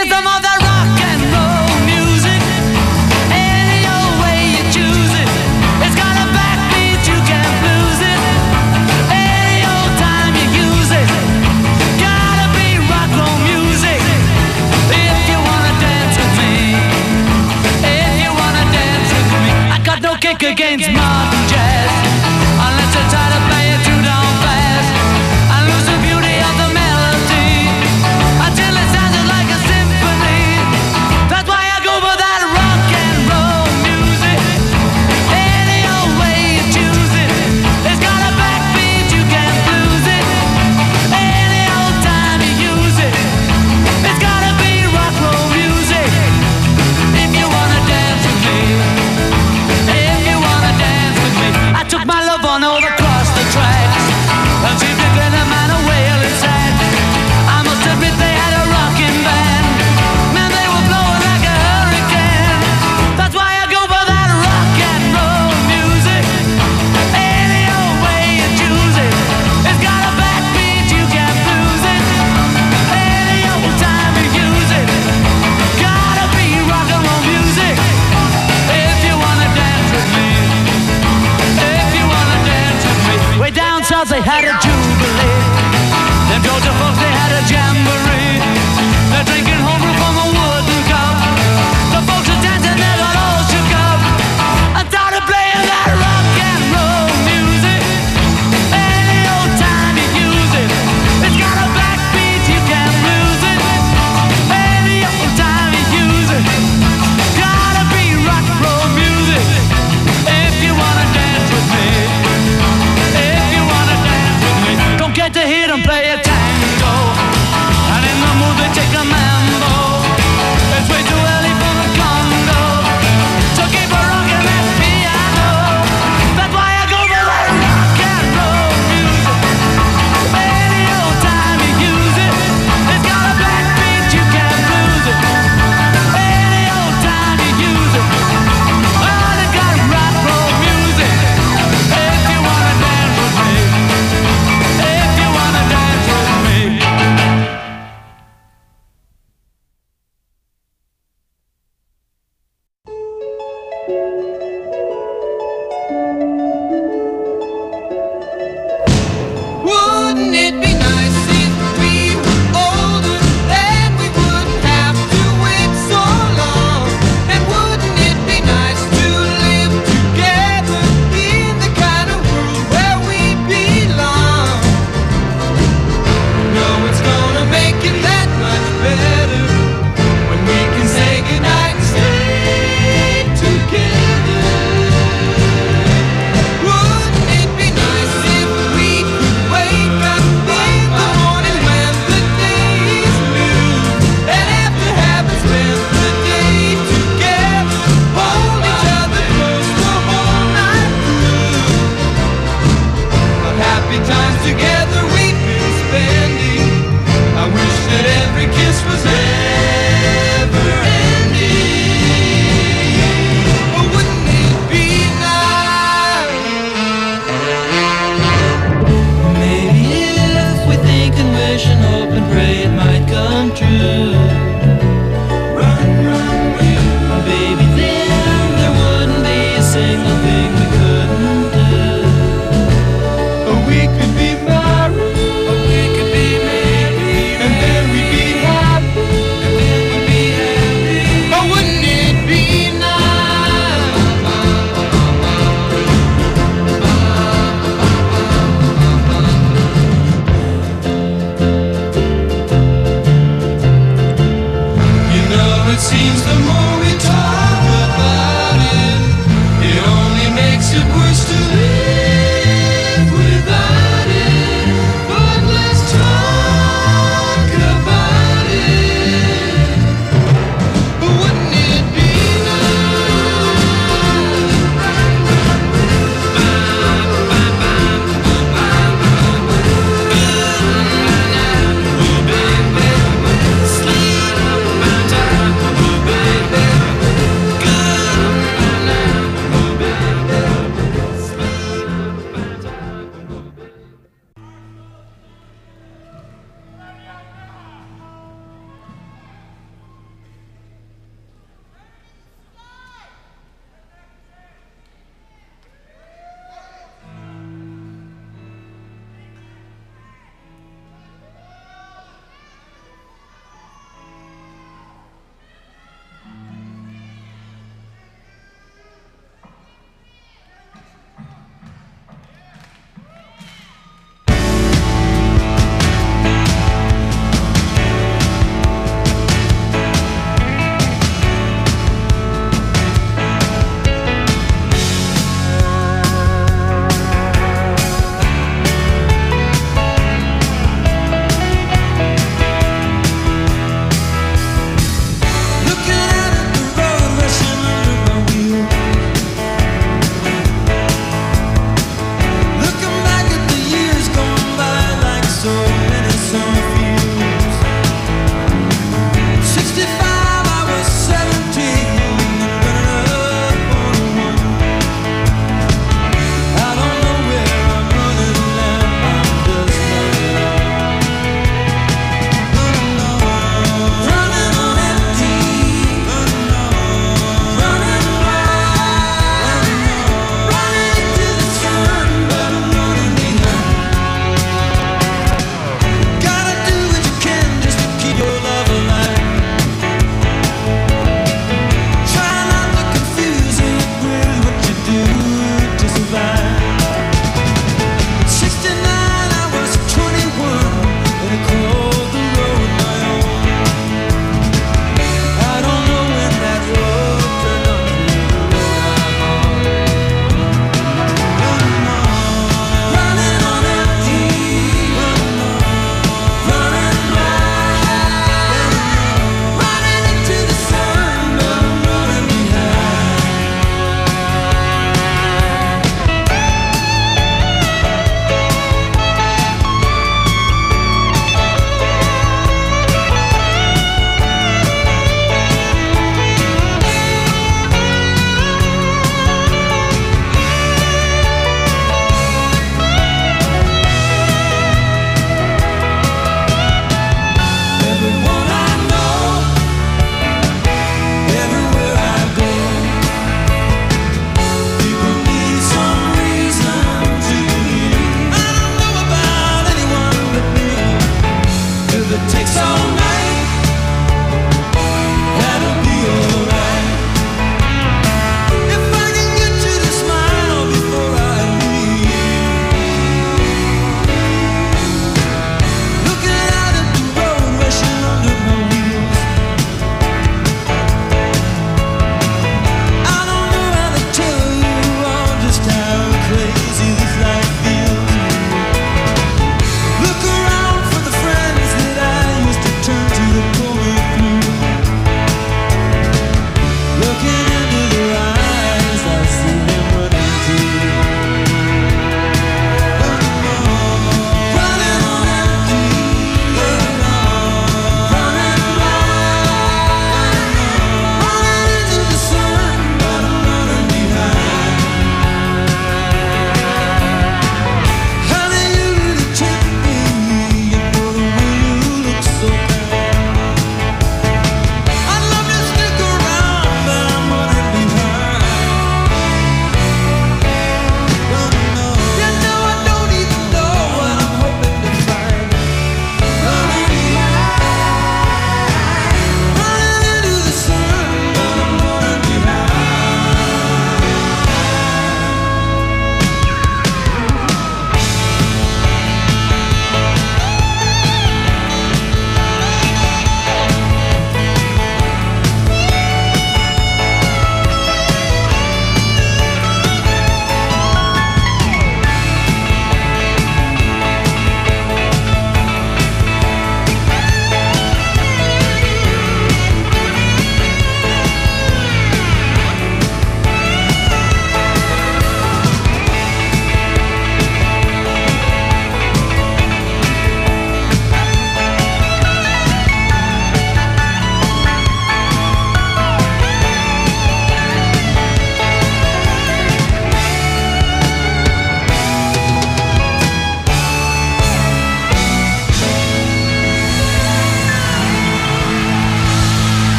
rhythm of that rock and roll music. Any old way you choose it, it's got a backbeat, you can't lose it. Any old time you use it, gotta be rock roll music. If you wanna dance with me, if you wanna dance with me, I got no kick against modern jazz, unless you try to play it too down fast. I lose the beauty of the melody until it sounded like a symphony. That's why I go for that rock and roll music. Any old way you choose it, it's got a backbeat, you can't lose it. Any old time you use it, it's gotta be rock roll music. If you wanna dance with me, if you wanna dance with me, I took my love on over across the tracks, and she figured a man a whale inside. I must admit they had a rocking band. Man, they were blowing like a hurricane. That's why I go for that rock and roll music. Any old way you choose it, it's got a backbeat, you can't lose it. Any old time you use it, gotta be rock and roll music. If you wanna dance with me, if you wanna dance with me. Way down south they had a jubilee. Them Georgia folks they had a jamboree. They're drinking homebrew from a wooden cup. The folks are dancing, they got all shook up. I started playing that rock and roll music. Any old time you use it, it's got a backbeat, you can't lose it. Any old time you use it, gotta be rock and roll music. If you wanna dance with me, if you wanna dance with me.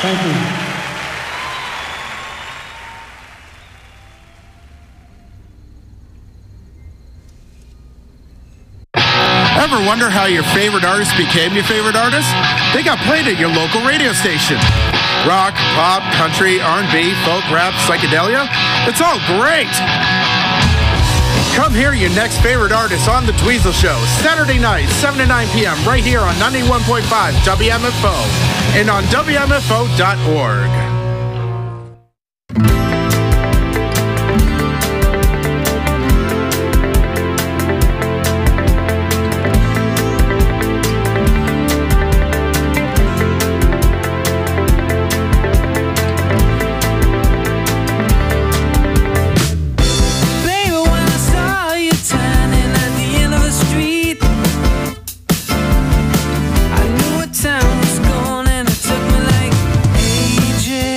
Thank you. Ever wonder how your favorite artist became your favorite artist? They got played at your local radio station. Rock, pop, country, R&B, folk, rap, psychedelia. It's all great. Come hear your next favorite artist on The Dweezil Show, Saturday night, 7 to 9 p.m. right here on 91.5 WMFO and on WMFO.org. Time was gone and it took me like ages.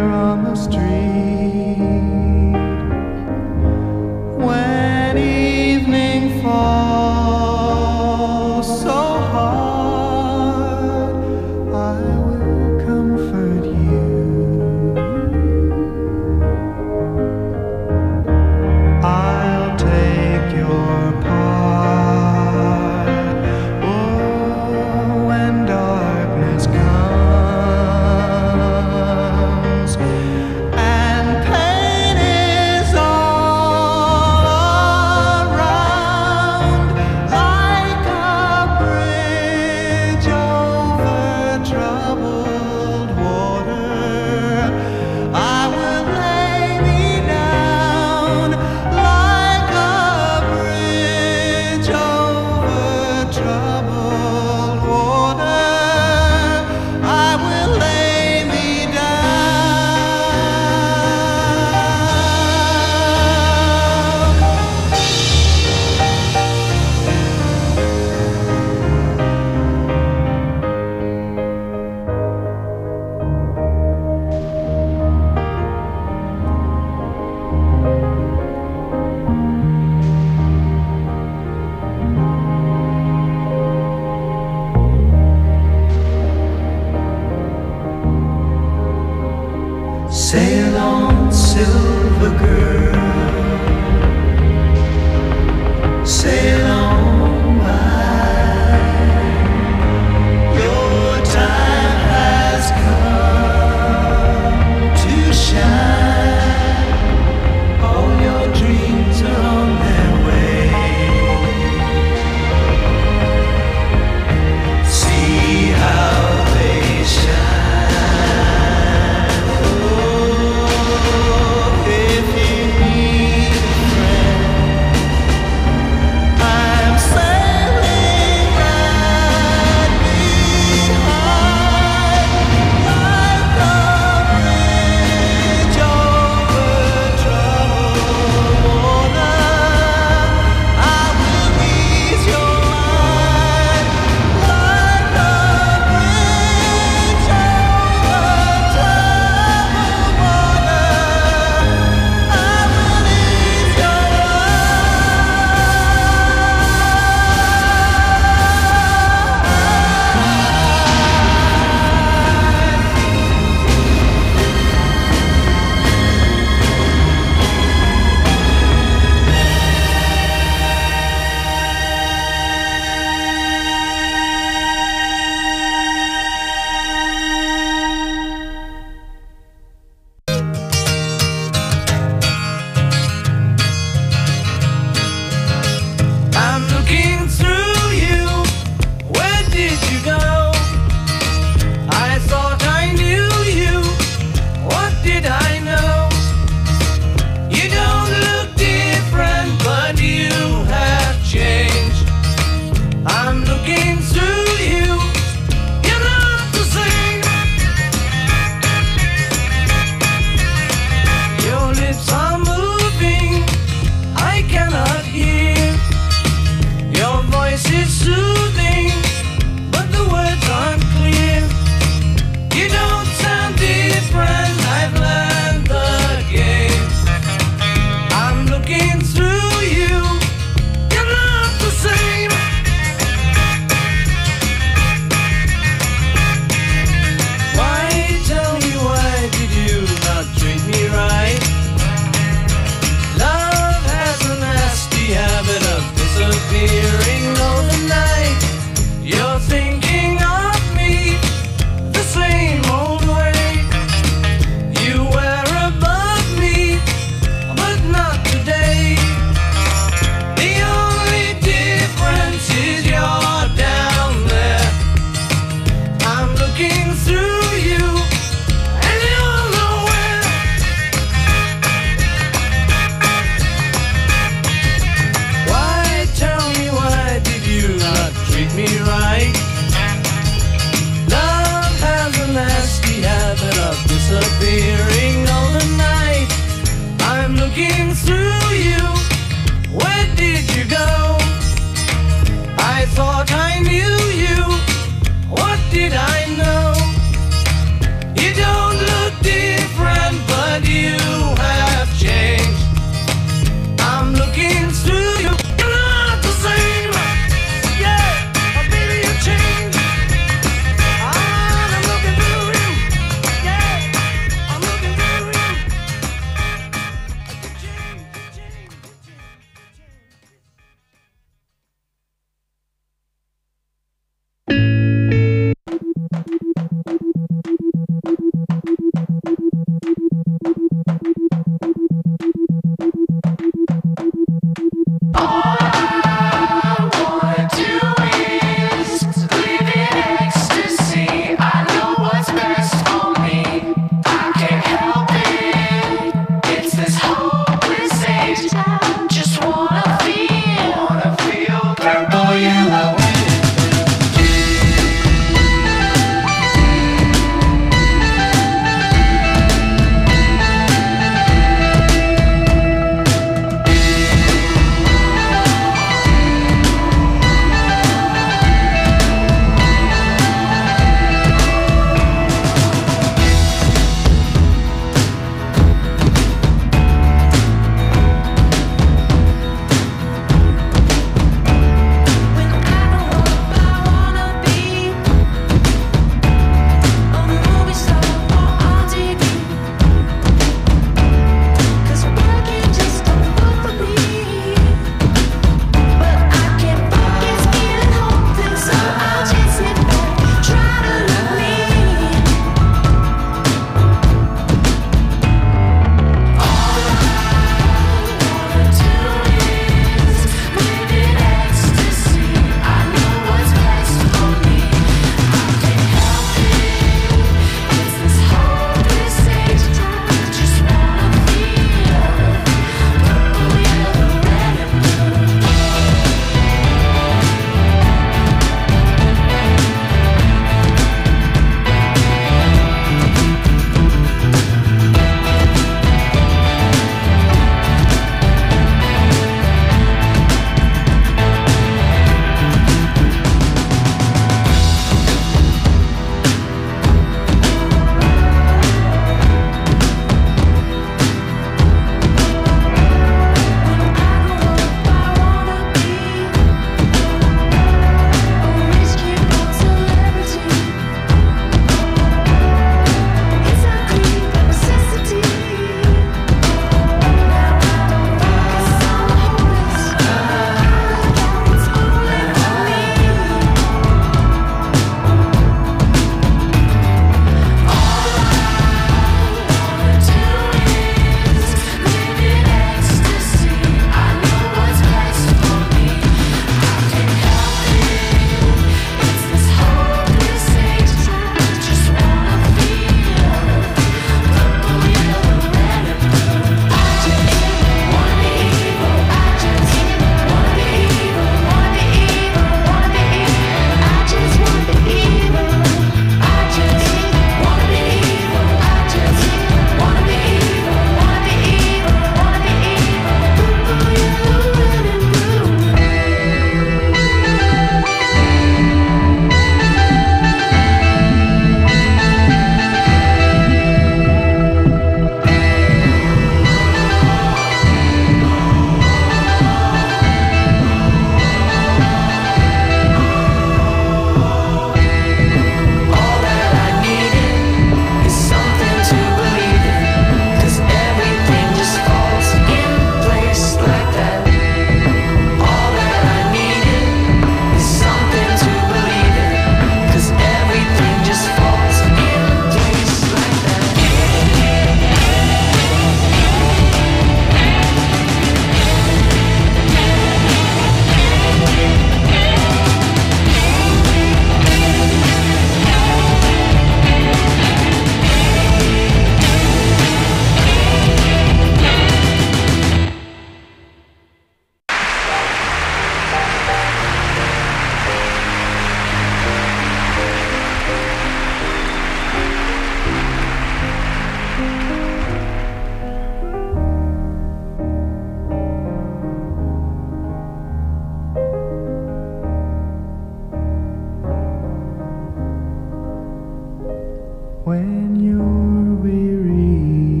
when you're weary,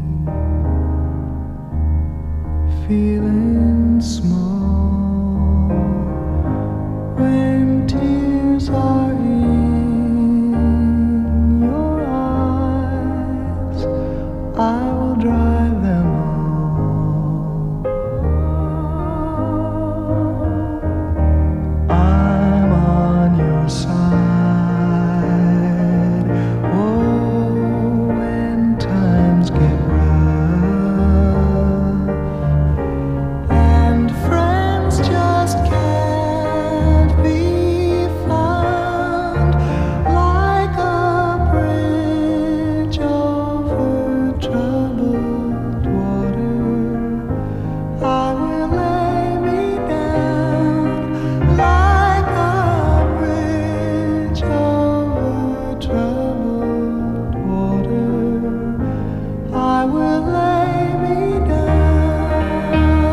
feeling small, when tears are in your eyes, I will dry them all. I'm on your side. Oh, when times get rough and friends just can't be found, like a bridge over troubled water, I will lay me down. Like a bridge over troubled water, I will lay me down.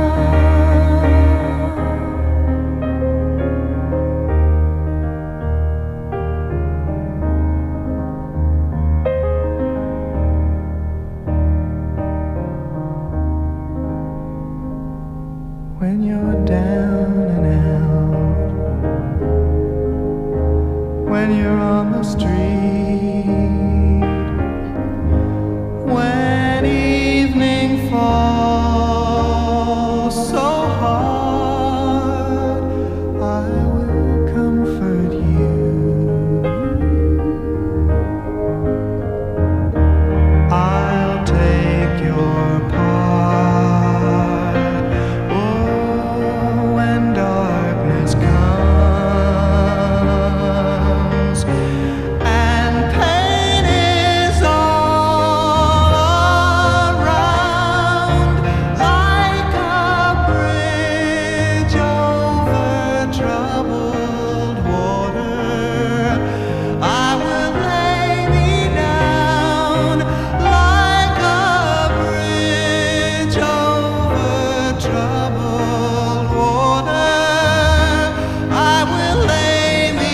When you're down and out, when you're on the street, when evening falls so hard, I will comfort you. I'll take your part. Oh, when darkness comes and pain is all around, like a bridge over troubled water, I will lay me down. Like a bridge over troubled water, I will lay me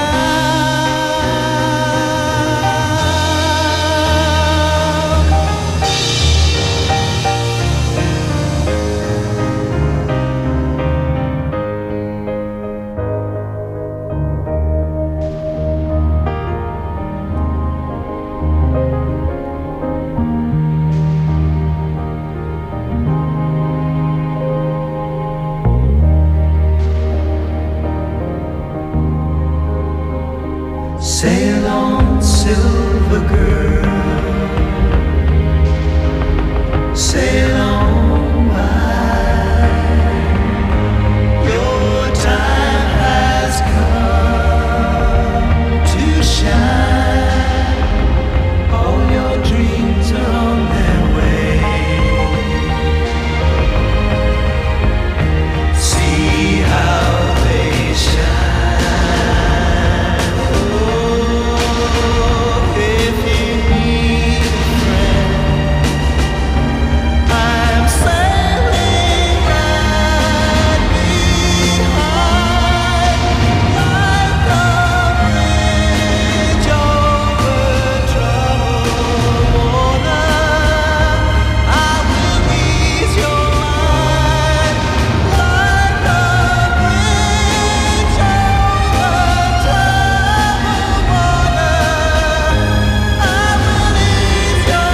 Sail on, silver girl, sail on by. Your time has come to shine. All your dreams are on their way. See how they shine. If you need a friend, I'm sailing right behind. Like a bridge over troubled water, I will ease your mind. Like a bridge over troubled water, I will ease your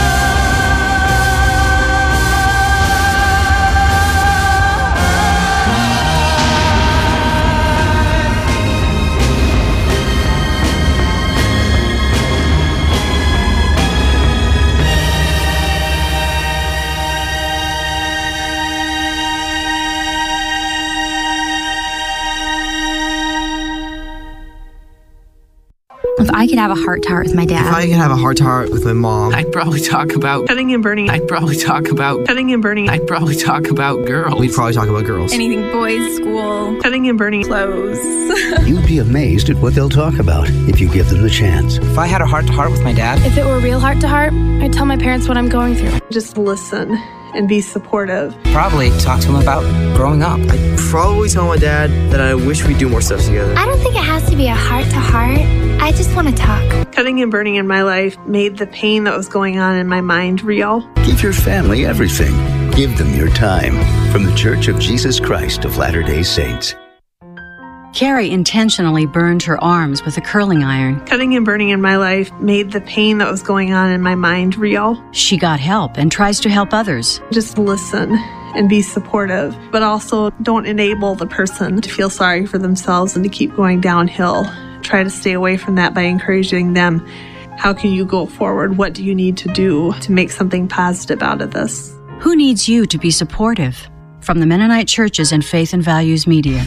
If I could have a heart-to-heart with my If I dad, could have a heart-to-heart with my mom, I'd probably talk about Cutting and burning. I'd probably talk about Cutting and burning. I'd probably talk about girls. we'd probably talk about girls. Anything boys, school, Cutting and burning. clothes. You'd be amazed at what they'll talk about if you give them the chance. If I had a heart-to-heart with my dad, If it were real heart to heart, I'd tell my parents what I'm going through. Just listen and be supportive. probably talk to him about growing up. I'd probably tell my dad that I wish we'd do more stuff together. I don't think it has to be a heart to heart. I just want to talk. Cutting and burning in my life made the pain that was going on in my mind real. Give your family everything. Give them your time. From the Church of Jesus Christ of Latter-day Saints. Carrie intentionally burned her arms with a curling iron. Cutting and burning in my life made the pain that was going on in my mind real. She got help and tries to help others. Just listen and be supportive, but also don't enable the person to feel sorry for themselves and to keep going downhill. Try to stay away from that by encouraging them. How can you go forward? What do you need to do to make something positive out of this? Who needs you to be supportive? From the Mennonite Churches and Faith and Values Media.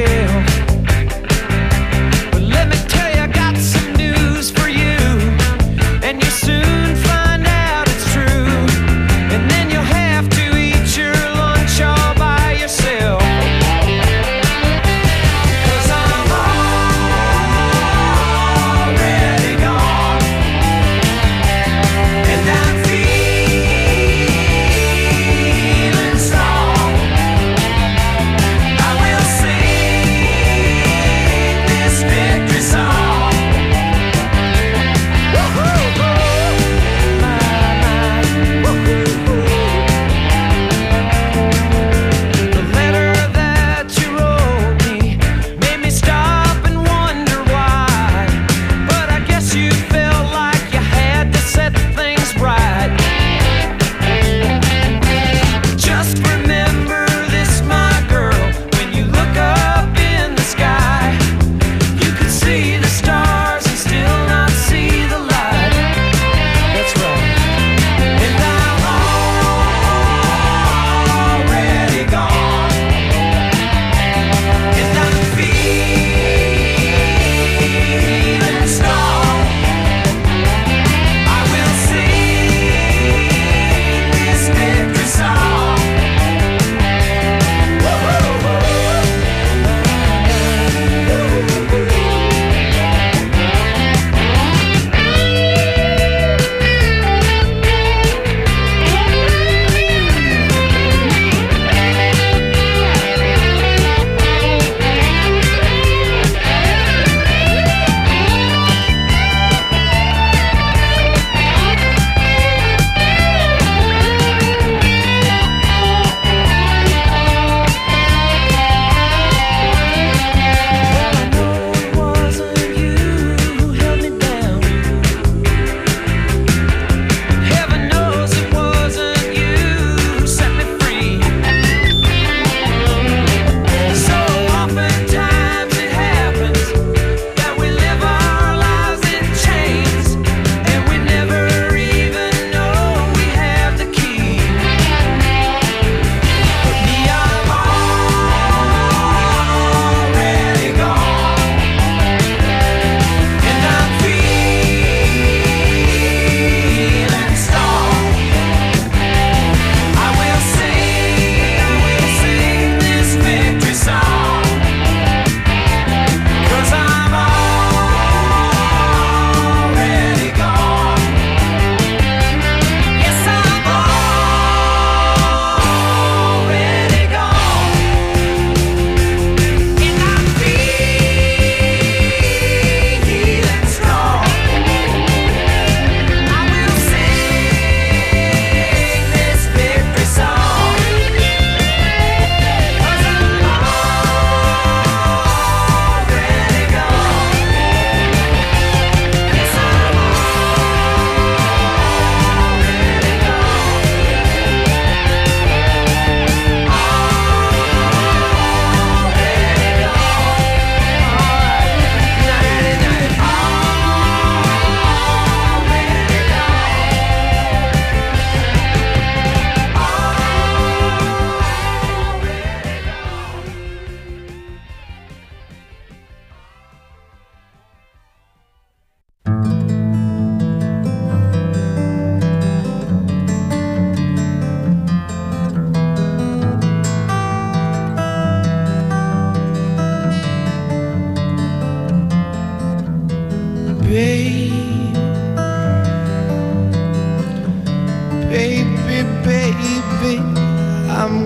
Let me tell you, I got some news for you.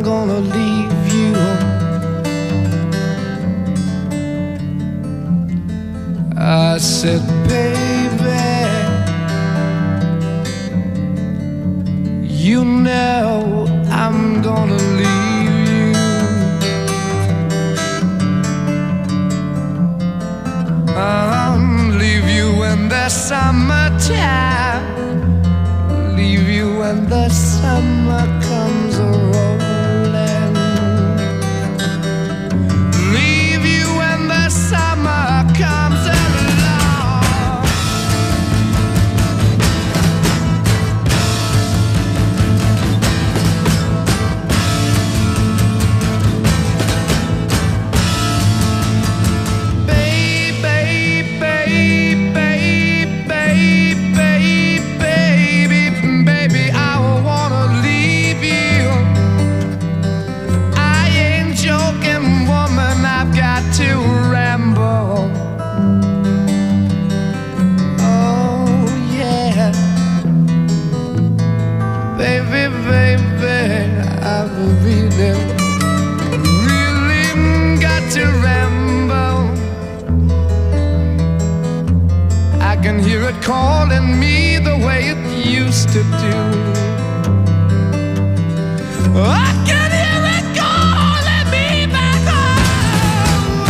I'm gonna leave you. I said, baby, you know I'm gonna leave you. I'll leave you in the summertime, leave you when the summer comes a-rolling, leave you when the summer comes along. Baby, I wanna leave you. I ain't joking, woman, I've got to ramble. Oh yeah, baby, I've really got to ramble. I can hear it calling me the way it used to do. I can hear it calling me back home.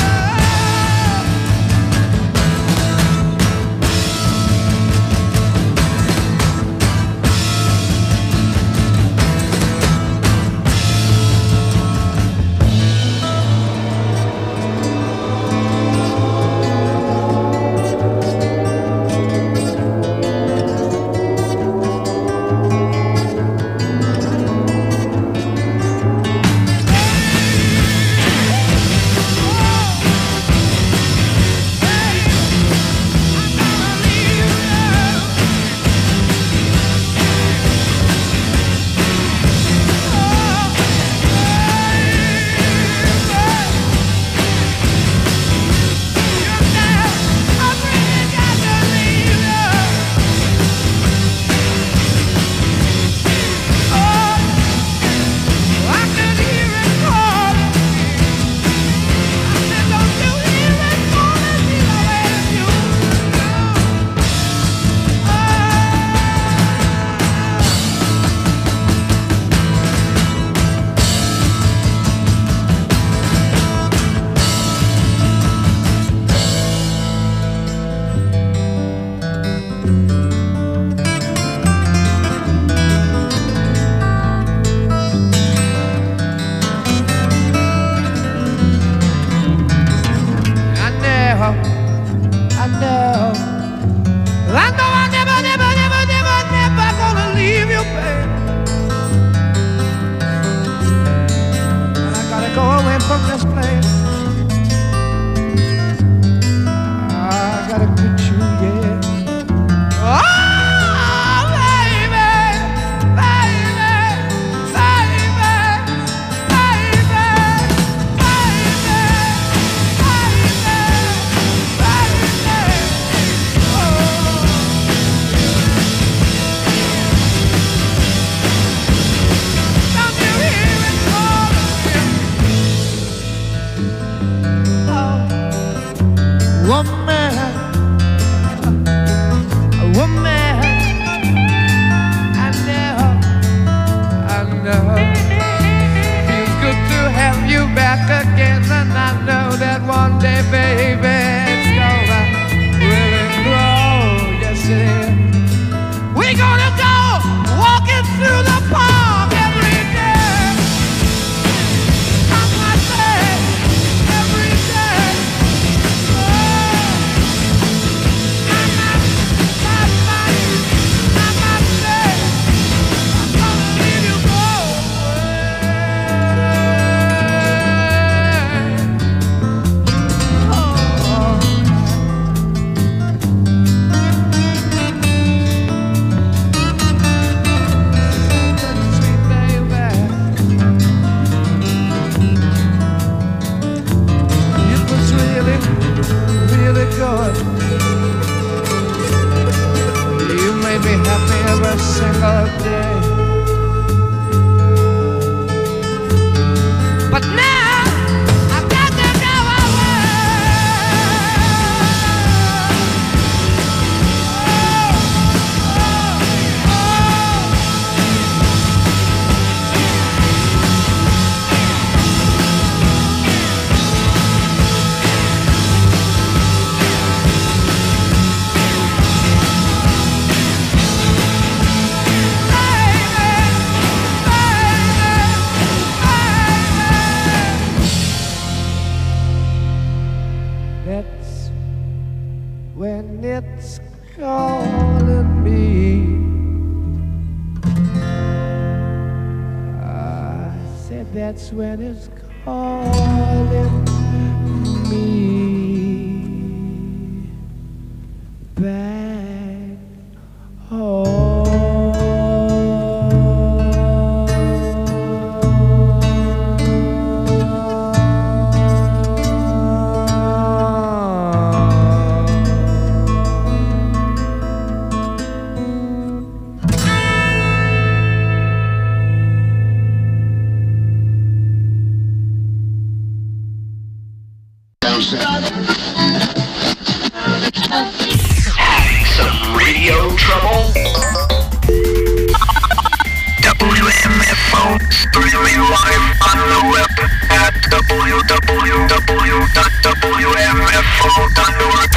Never gonna leave you, babe. I gotta go away from this place. I gotta quit you, yeah. Oh, baby, again, and I know that one day, baby, it's gonna really grow. Yes, it is. We're gonna go walking through the park every day. I must say, every day. Oh, I must say, I'm gonna leave you go. that's when it's calling me back home. Having some radio trouble? WMFO, streaming live on the web at www.wmfo.org.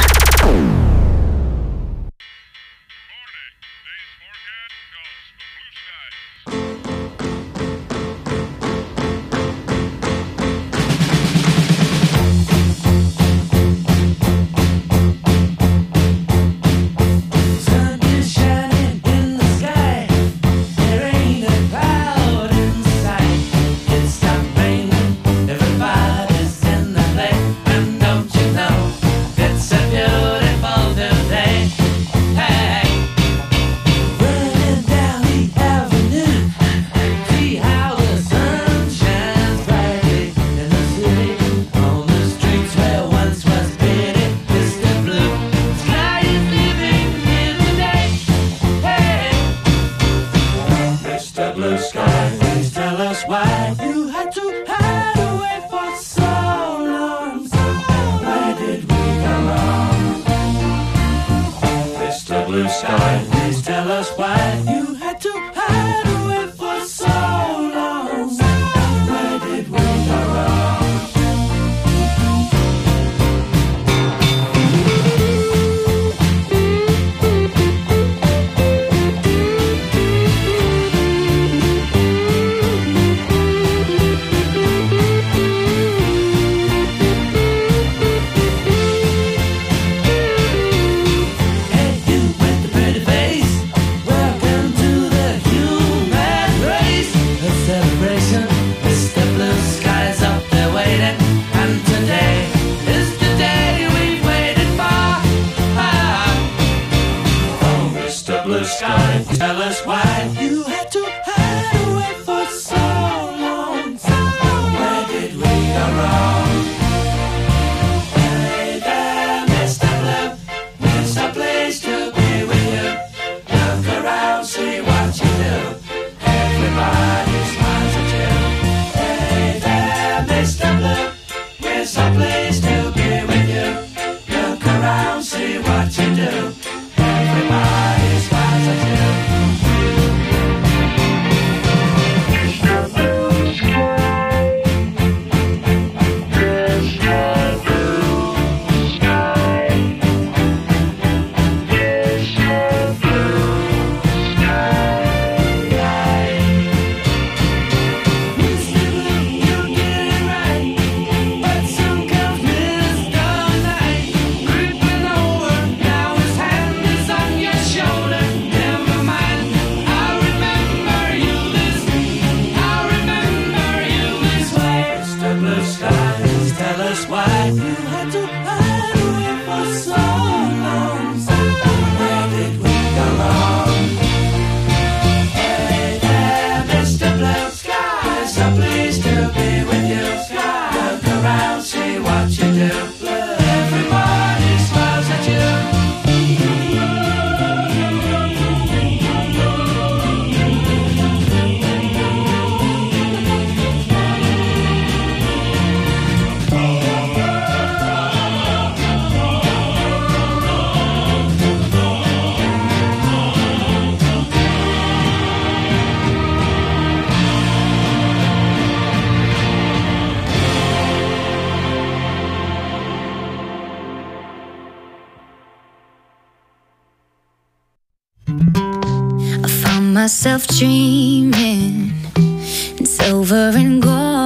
Myself dreaming in silver and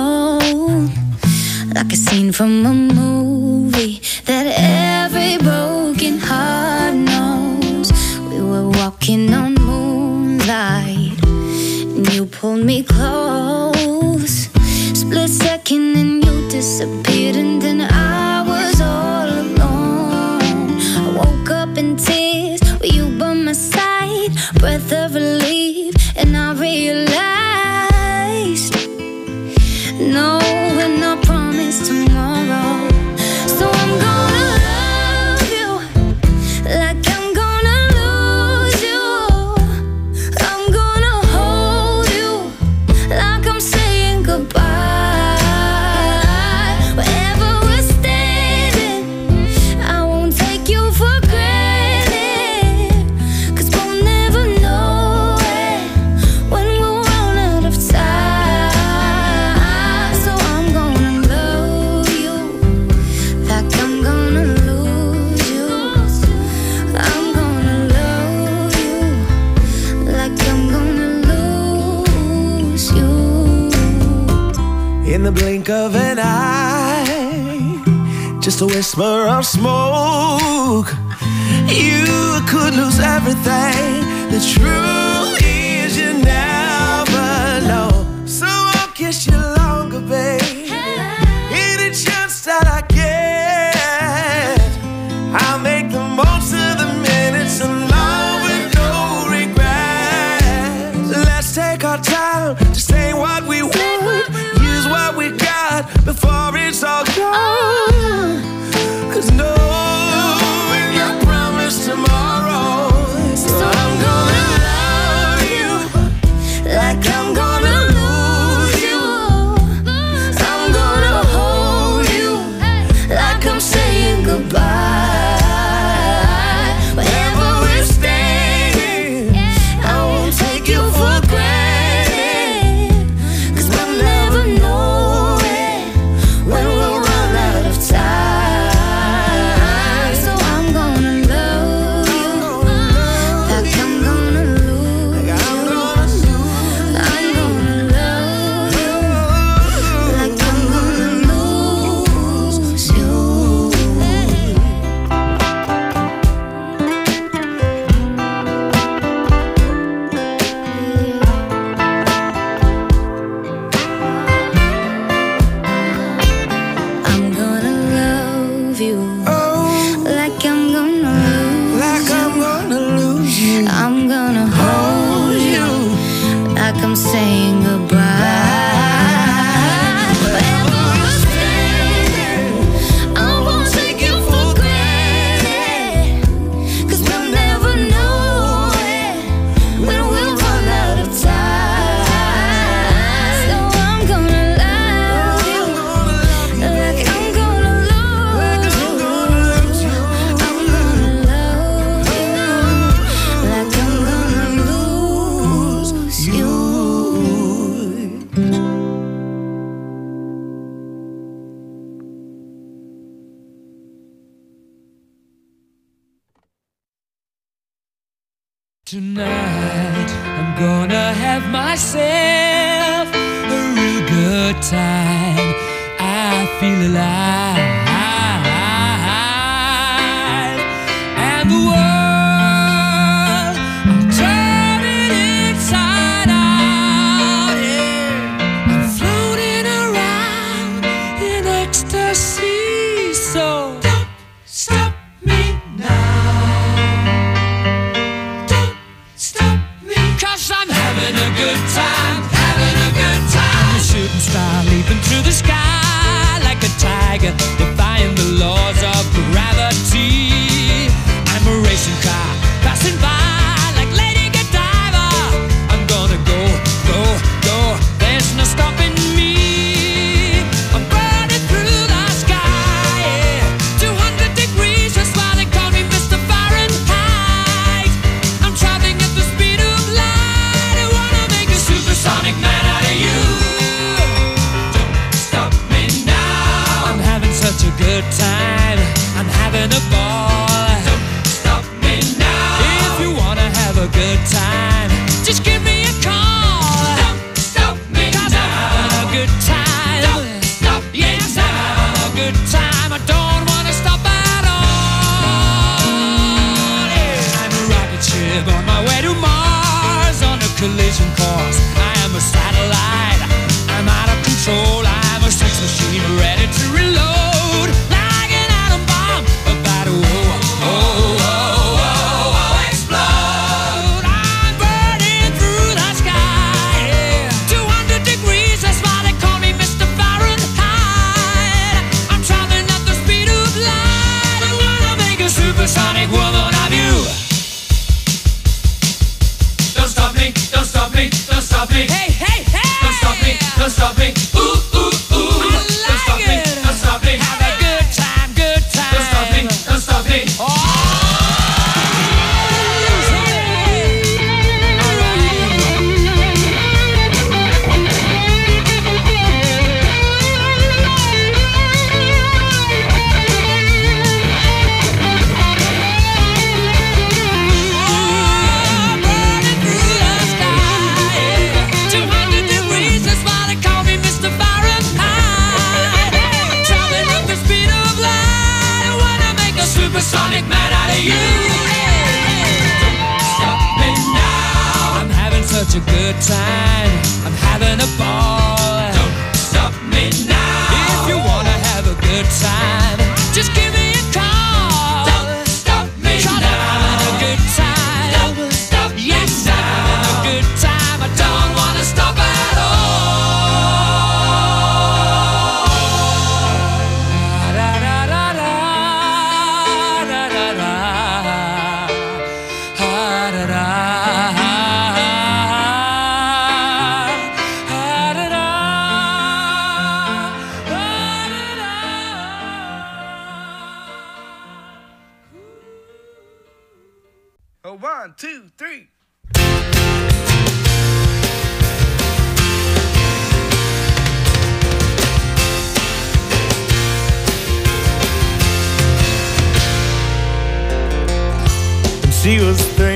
gold, like a scene from a movie that every broken heart knows. We were walking on moonlight and you pulled me close. disappeared and then I was all alone. I woke up in tears with you by my side, breath of relief, and I realized no, we're not promised tomorrow. So I'm gonna love you like I'm gonna lose you. I'm gonna hold you like I'm saying goodbye. Wherever we're standing, I won't take you for granted, 'cause we'll never know it when we'll run out of time. So I'm gonna love you like I'm gonna lose you. I'm gonna love you like I'm gonna lose you. In the blink of an eye, just a whisper of smoke, you could lose everything. The truth is you never know. So I'll kiss you longer, babe. Any chance that I get, I'll make the most of the minutes alone with no regrets. Let's take our time to say what we want, use what we got before it's all gone. 'Cause no, we're not promised tomorrow. So I'm gonna love you like I'm gonna lose you. I'm gonna hold you like I'm saying goodbye. Wherever we're standing, I won't take you for granted, 'cause we'll never know it when we'll run out of time. So I'm gonna love you like I'm gonna lose you. I'm gonna love you like I'm gonna lose you. I'm gonna love you like I'm gonna lose you. I'm gonna hold you like I'm saying goodbye. Wherever we're standing, I won't take you for granted, 'cause we'll never know it when we'll run out of time. So I'm gonna love you like I'm gonna lose you. I'm gonna love you like I'm gonna lose you. Tonight I'm gonna have myself a real good time. I feel alive, and the world, I'll turn it inside out. Yeah. I'm floating around in ecstasy, so don't stop me now. Stop me, 'cause I'm having a good time, having a good time. I'm a shooting star leaping through the sky like a tiger, defying the laws of gravity. I'm a racing car passing by like Lady Godiva. I'm gonna go, go, go, there's no stopping me. I'm burning through the sky, yeah. 200 degrees, that's why they call me Mr. Fahrenheit. I'm traveling at the speed of light. I wanna make a supersonic man out of you. Don't stop me now. I'm having such a good time, I'm having a ball. Don't stop me now. If you wanna have a good time, just give me a call. Don't stop me 'cause now. I'm having a good time. Don't stop me yes, now. I'm having a good time. I don't wanna stop at all. Yeah. I'm a rocket ship on my way to Mars on a collision course. I am a satellite, I'm out of control. I'm a sex machine ready to such a good time. I'm having a ball. Don't stop me now. If you wanna have a good time, just give me a call. Don't stop me now. I'm having a good time. Don't stop me now. Yes, I'm having a good time. I don't wanna stop at all. Oh, 1, 2, 3. When she was 3,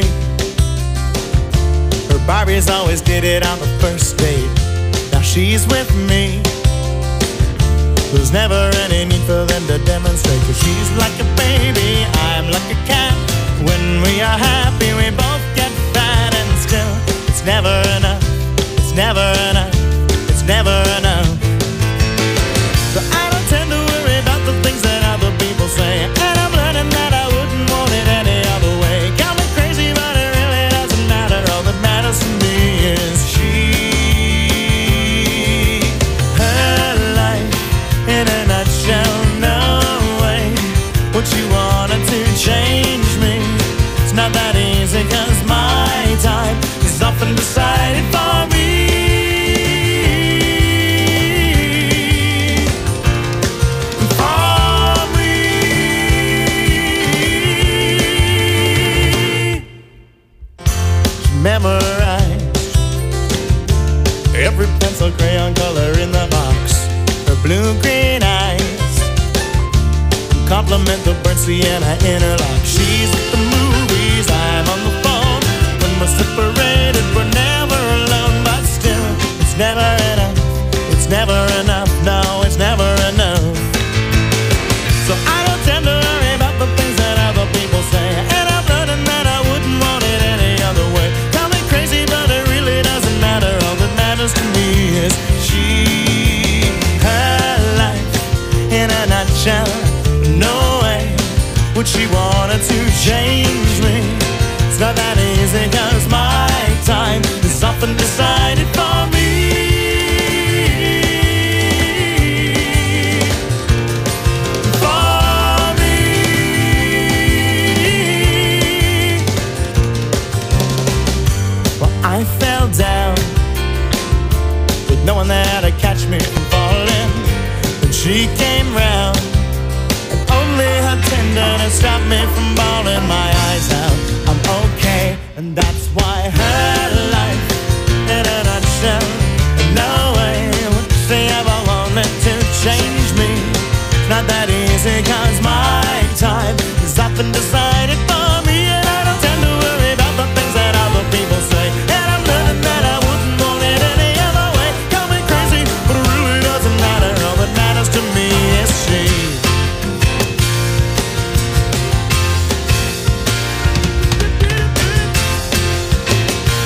her Barbies always did it on the first date. Now she's with me. There's never any need for them to demonstrate, 'cause she's like a baby, I'm like a cat. When we are happy, we both get fat, and still, it's never enough, it's never enough, it's never enough. So I don't tend to worry about the things that other people say, and I'm learning that I wouldn't want it any other way. Got me crazy, but it really doesn't matter. All that matters to me is she, her life in a nutshell. No way would she wanted to change me. It's not that easy, 'cause my time is often decided for me. For me. She memorized every pencil crayon color in the box. Her blue-green eyes compliment the burnt sienna interlock. She's at the movies, I'm on the phone. When we're separated, we're never alone. But still, it's never enough, it's never enough. No, it's never enough. So I don't tend to worry about the things that other people say, and I'm learning that I wouldn't want it any other way. Tell me crazy, but it really doesn't matter. All that matters to me is she, her life in a nutshell. No way would she wanted to change me. It's not that easy, 'cause my time is often decided for me. For me. Well, I fell down with no one there to catch me from falling. When she came round, only her tenderness stopped me from bawling my eyes out. I'm okay, and that's why her life in a nutshell. No way would she ever wanted to change me. It's not that easy, 'cause my time is often decided.